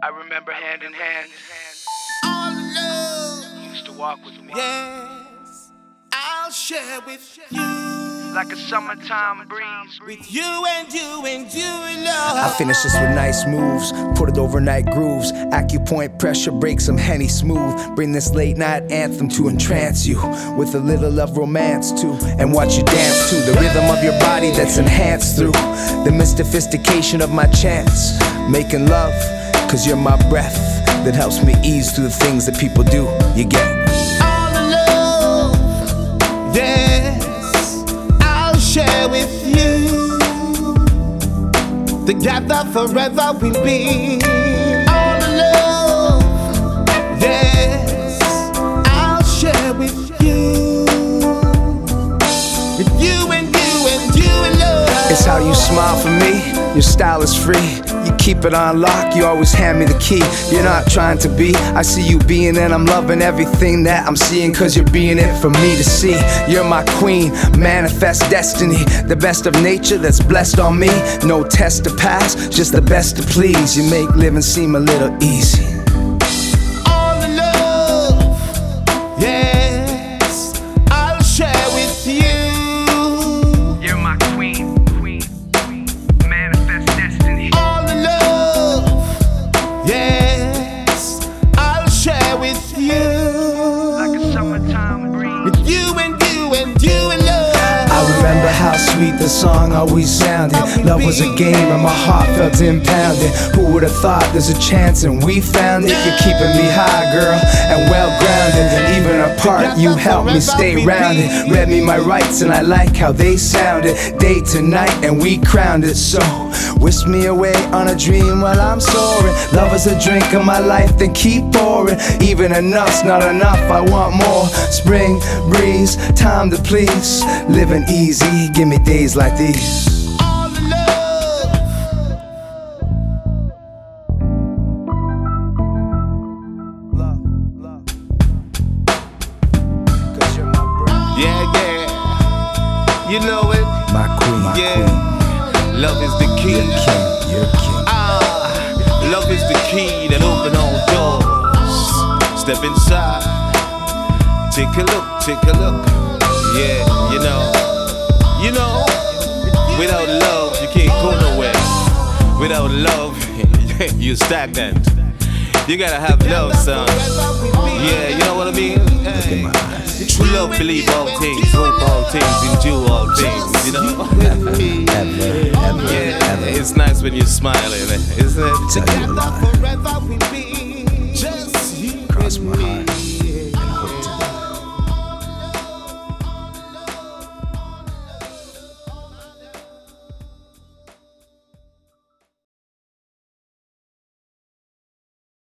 I remember hand in hand. All alone. You used to walk with me. Yes, I'll share with you. Like a summertime breeze. With you and you and you alone. I finish this with nice moves, put it overnight grooves. Acupoint pressure, break some Henny smooth. Bring this late night anthem to entrance you with a little of romance too, and watch you dance to the rhythm of your body that's enhanced through the mystification of my chants. Making love, cause you're my breath that helps me ease through the things that people do. You get all alone. Yes, I'll share with you. Together forever we'll be. All alone. Yes, I'll share with you. With you and you and you alone. it's how you smile for me, your style is free. You keep it on lock, you always hand me the key. You're not trying to be, I see you being, and I'm loving everything that I'm seeing, cause you're being it for me to see. You're my queen, manifest destiny, the best of nature that's blessed on me. No test to pass, just the best to please. You make living seem a little easy. All the love, yes, I'll share with you. You're my queen, manifest destiny. All the love, yes, I'll share with you. Like a summertime breeze. With you and you and you and love. I remember how sweet the song always sounded. Love was a game and my heart felt impounded. Who would've thought there's a chance and we found it? You're keeping me high, girl, and well grounded. Even apart, you helped me stay rounded. Read me my rights and I like how they sounded. Day to night and we crowned it. So whisk me away on a dream while I'm soaring. Love is a drink of my life, then keep pouring. Even enough's not enough, I want more. Spring breeze, time to please. Living easy, give me days like these. All the love, Love, love. Cause you're my bride. yeah, yeah. You know it. My queen, my Yeah. queen. Love is the key. You're king, you're king. Love is the key that open all doors. Step inside. Take a look, take a look. Yeah, you know. Without love, you can't go nowhere. Without love, you're stagnant. You gotta have love, son. Yeah, you know what I mean? Hey. True love, believe all things, hope all things, endure all things, you know? Yeah, it's nice when you're smiling, isn't it? Cross my heart.